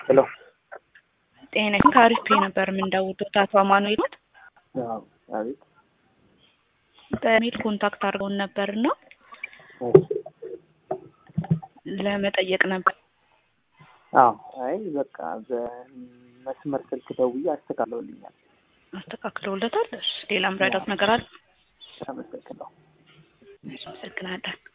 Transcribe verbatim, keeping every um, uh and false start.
ሄሎ ጤና ካሪስቴ ነበር ምን ደውለው ታቷ ማኑኤል ነው? አዎ አቤት። በሜል ኮንታክት አድርገውን ነበርና ለመጠየቅ ነበር። አዎ አይ በቃ በመስመር ስልክ ደውዬ አስተካክለውልኛል። አስተካክለውለታል? እሺ ሌላም ረዳት ነገር አለ? አመሰግናለሁ። አመሰግናለሁ።